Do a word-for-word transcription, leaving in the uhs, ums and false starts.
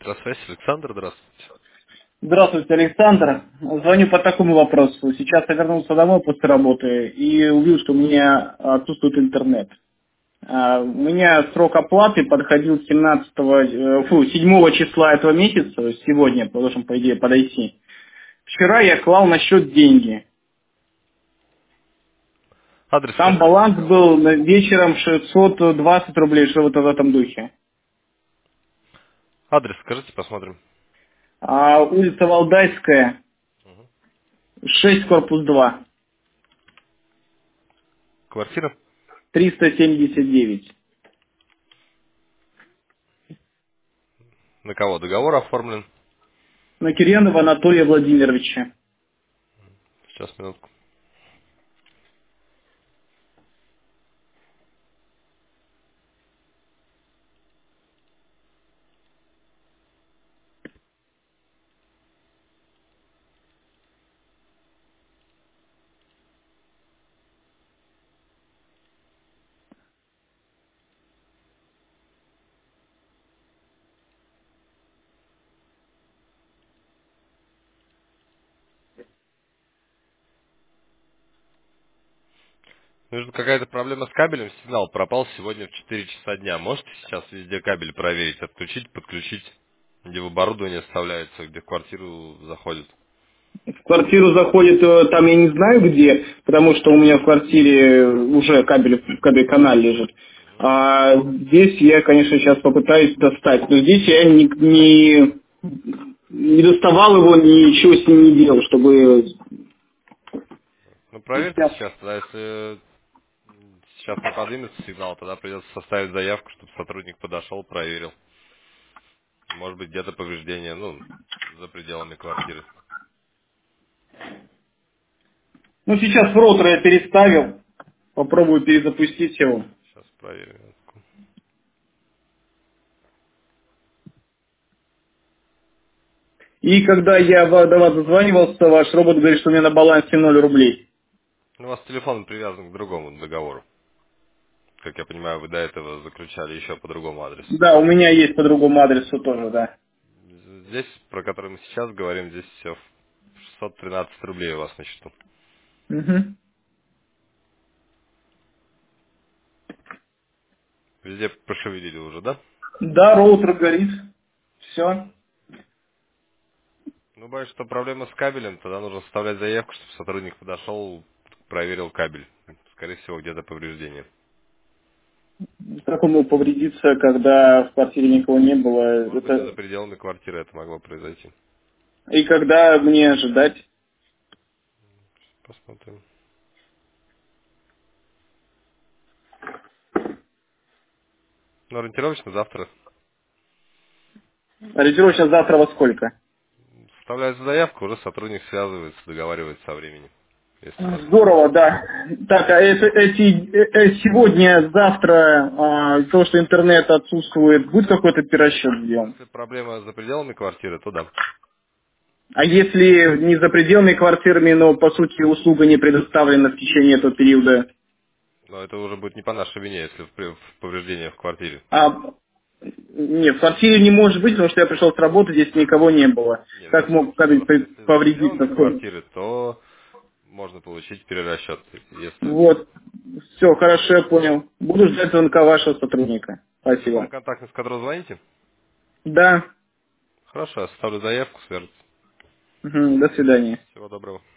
Электросвязь, Александр, здравствуйте. Здравствуйте, Александр. Звоню по такому вопросу. Сейчас я вернулся домой после работы и увидел, что у меня отсутствует интернет. А, У меня срок оплаты подходил семнадцатого, э, фу, седьмого числа этого месяца, то есть сегодня должен, по идее, подойти. Вчера я клал на счет деньги. Адрес Там скажите? баланс был на- вечером шестьсот двадцать рублей, что-то в этом духе. Адрес скажите, посмотрим. А улица Валдайская, Мгм. шесть, корпус два, Квартира? триста семьдесят девять. На кого договор оформлен? На Кирьянова Анатолия Владимировича. Сейчас, минутку. Нужна какая-то проблема с кабелем, сигнал пропал сегодня в четыре часа дня. Можете сейчас везде кабель проверить, отключить, подключить, где в оборудование вставляется, где в квартиру заходит? В квартиру заходит, э, там я не знаю где, потому что у меня в квартире уже кабель, кабель канал лежит. А здесь я, конечно, сейчас попытаюсь достать. Но здесь я не, не, не доставал его, ничего с ним не делал, чтобы... Ну, проверьте сейчас, тогда если сейчас не поднимется сигнал, тогда придется составить заявку, чтобы сотрудник подошел, проверил. Может быть, где-то повреждение, ну, за пределами квартиры. Ну, сейчас роутер я переставил, попробую перезапустить его. Сейчас проверим. И когда я в- до вас дозванивался, ваш робот говорит, что у меня на балансе ноль рублей. Ну, у вас телефон привязан к другому договору. Как я понимаю, вы до этого заключали еще по другому адресу. Да, у меня есть по другому адресу тоже, да. Здесь, про который мы сейчас говорим, здесь все шестьсот тринадцать рублей у вас на счету. Мгм. Везде пошевелили уже, да? Да, роутер горит. Все. Ну, боюсь, что проблема с кабелем, тогда нужно составлять заявку, чтобы сотрудник подошел, проверил кабель. Скорее всего, где-то повреждение. Как он мог повредиться, когда в квартире никого не было? Может быть, и за Это... пределами квартиры это могло произойти. И когда мне ожидать? Посмотрим. Ну, ориентировочно завтра. Ориентировочно завтра во сколько? Составляется заявку, уже сотрудник связывается, договаривается о времени, если надо. Здорово, да. Так, а это, эти, э, э, сегодня, завтра, а, из-за того, что интернет отсутствует, будет какой-то перерасчет сделан? Если проблема за пределами квартиры, то да. А если не за пределами квартирами, но по сути услуга не предоставлена в течение этого периода? Но это уже будет не по нашей вине, если в при- в повреждение в квартире. А, нет, в квартире не может быть, потому что я пришел с работы, здесь никого не было. Нет, Как я мог слушаю кабель вас. пов- Если за пределами повредиться? квартиры, то можно получить перерасчет. Если Вот. Все, хорошо, я понял. Буду ждать звонка вашего сотрудника. телефон Спасибо. контактный, с которого звоните, Да. хорошо, я составлю заявку, свяжется. Мгм, до свидания. Всего доброго.